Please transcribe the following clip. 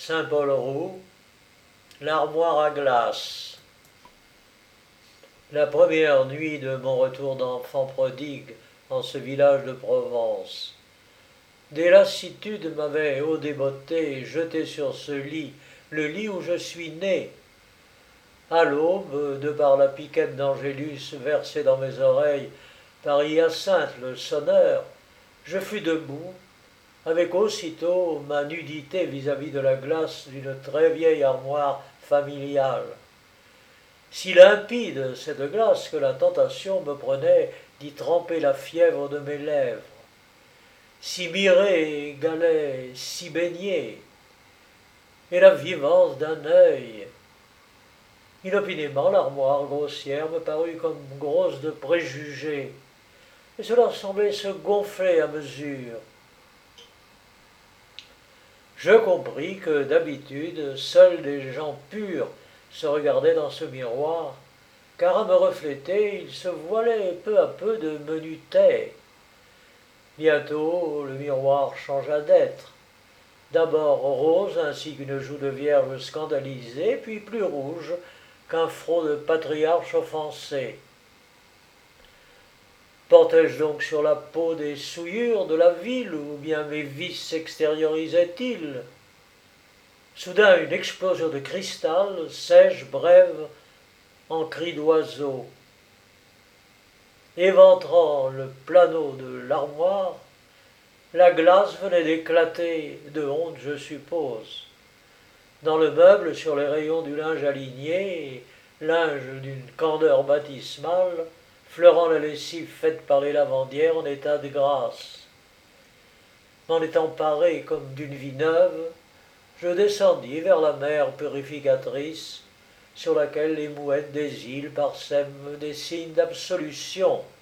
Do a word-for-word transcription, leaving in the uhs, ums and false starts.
Saint-Paul-Roux, l'armoire à glace. La première nuit de mon retour d'enfant prodigue en ce village de Provence. Des lassitudes m'avaient, ô débeauté, jeté sur ce lit, le lit où je suis né. À l'aube, de par la piquette d'Angélus versée dans mes oreilles par Hyacinthe le sonneur, je fus debout, avec aussitôt ma nudité vis-à-vis de la glace d'une très vieille armoire familiale. Si limpide cette glace que la tentation me prenait d'y tremper la fièvre de mes lèvres, si mirée égalait si baignée, et la vivance d'un œil. Inopinément, l'armoire grossière me parut comme grosse de préjugés, et cela semblait se gonfler à mesure. Je compris que d'habitude, seuls des gens purs se regardaient dans ce miroir, car à me refléter, il se voilait peu à peu de menuteté. Bientôt, le miroir changea d'être. D'abord rose ainsi qu'une joue de vierge scandalisée, puis plus rouge qu'un front de patriarche offensé. Portais-je donc sur la peau des souillures de la ville, ou bien mes vices s'extériorisaient-ils? Soudain, une explosion de cristal, sèche, brève, en cri d'oiseau. Éventrant le plano de l'armoire, la glace venait d'éclater, de honte, je suppose. Dans le meuble, sur les rayons du linge aligné, linge d'une candeur baptismale, fleurant la lessive faite par les lavandières en état de grâce. M'en étant paré comme d'une vie neuve, je descendis vers la mer purificatrice, sur laquelle les mouettes des îles parsèment des signes d'absolution.